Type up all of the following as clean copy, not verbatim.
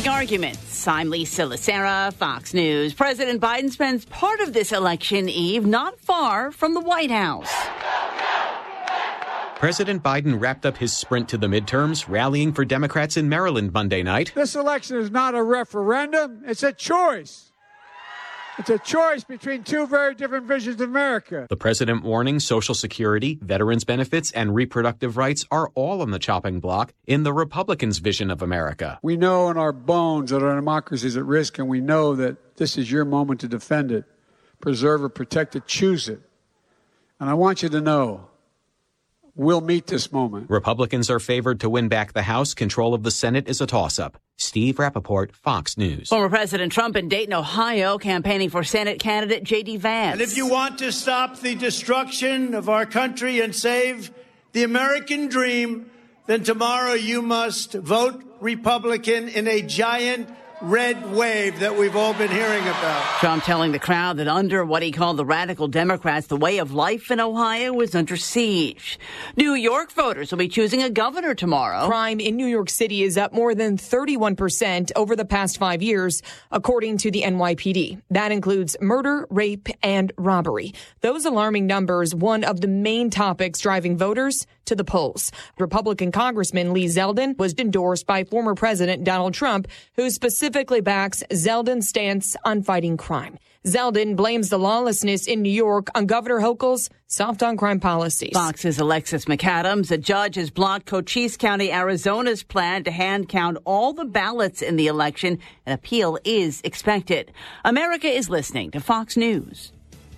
Closing arguments. I'm Lisa Lacera, Fox News. President Biden spends part of this election eve not far from the White House. President Biden wrapped up his sprint to the midterms, rallying for Democrats in Maryland Monday night. This election is not a referendum. It's a choice. It's a choice between two very different visions of America. The president warning Social Security, veterans benefits, and reproductive rights are all on the chopping block in the Republicans' vision of America. We know in our bones that our democracy is at risk, and we know that this is your moment to defend it, preserve it, protect it, choose it. And I want you to know, we'll meet this moment. Republicans are favored to win back the House. Control of the Senate is a toss-up. Steve Rappaport, Fox News. Former President Trump in Dayton, Ohio, campaigning for Senate candidate J.D. Vance. And if you want to stop the destruction of our country and save the American dream, then tomorrow you must vote Republican in a giant red wave that we've all been hearing about. Trump telling the crowd that under what he called the radical Democrats, the way of life in Ohio was under siege. New York voters will be choosing a governor tomorrow. Crime in New York City is up more than 31% over the past 5 years, according to the NYPD. That includes murder, rape, and robbery. Those alarming numbers, one of the main topics driving voters to the polls. Republican Congressman Lee Zeldin was endorsed by former President Donald Trump, who specifically backs Zeldin's stance on fighting crime. Zeldin blames the lawlessness in New York on Governor Hochul's soft on crime policies. Fox's Alexis McAdams, a judge has blocked Cochise County, Arizona's plan to hand count all the ballots in the election. An appeal is expected. America is listening to Fox News.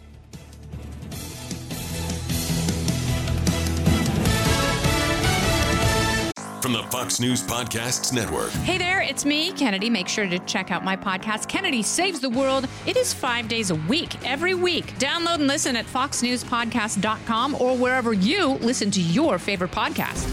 From the Fox News Podcasts Network. Hey there, it's me, Kennedy. Make sure to check out my podcast, Kennedy Saves the World. It is 5 days a week, every week. Download and listen at foxnewspodcast.com or wherever you listen to your favorite podcast.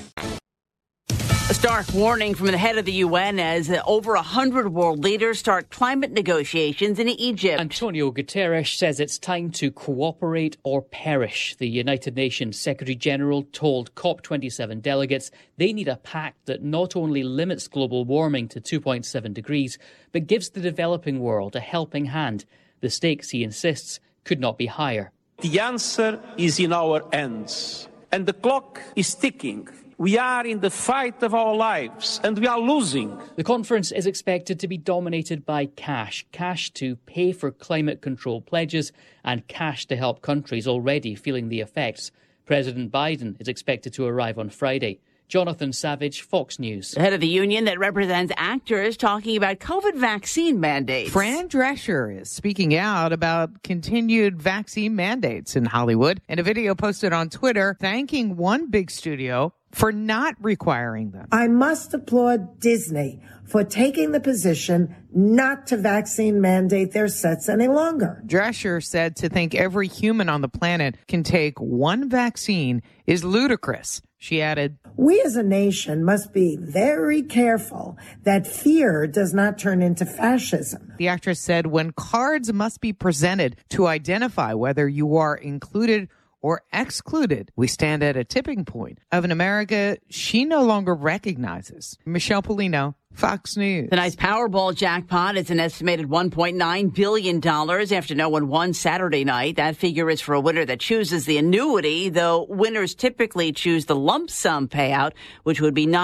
A stark warning from the head of the UN as over 100 world leaders start climate negotiations in Egypt. Antonio Guterres says it's time to cooperate or perish. The United Nations Secretary General told COP27 delegates they need a pact that not only limits global warming to 2.7 degrees, but gives the developing world a helping hand. The stakes, he insists, could not be higher. The answer is in our hands, and the clock is ticking. We are in the fight of our lives, and we are losing. The conference is expected to be dominated by cash to pay for climate control pledges and cash to help countries already feeling the effects. President Biden is expected to arrive on Friday. Jonathan Savage, Fox News. The head of the union that represents actors talking about COVID vaccine mandates. Fran Drescher is speaking out about continued vaccine mandates in Hollywood. In a video posted on Twitter, thanking one big studio for not requiring them. I must applaud Disney for taking the position not to vaccine mandate their sets any longer. Drescher said to think every human on the planet can take one vaccine is ludicrous. She added, we as a nation must be very careful that fear does not turn into fascism. The actress said when cards must be presented to identify whether you are included or excluded, we stand at a tipping point of an America she no longer recognizes. Michelle Polino, Fox News. Tonight's Powerball jackpot is an estimated $1.9 billion after no one won Saturday night. That figure is for a winner that chooses the annuity, though winners typically choose the lump sum payout, which would be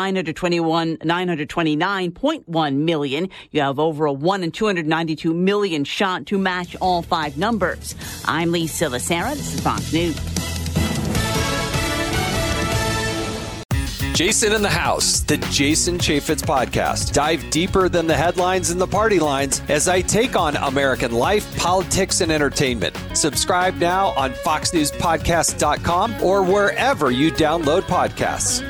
$929.1 million. You have over a 1 in 292 million shot to match all five numbers. I'm Lisa Lacera. This is Fox News. Jason in the House, the Jason Chaffetz podcast. Dive deeper than the headlines and the party lines as I take on American life, politics, and entertainment. Subscribe now on foxnewspodcast.com or wherever you download podcasts.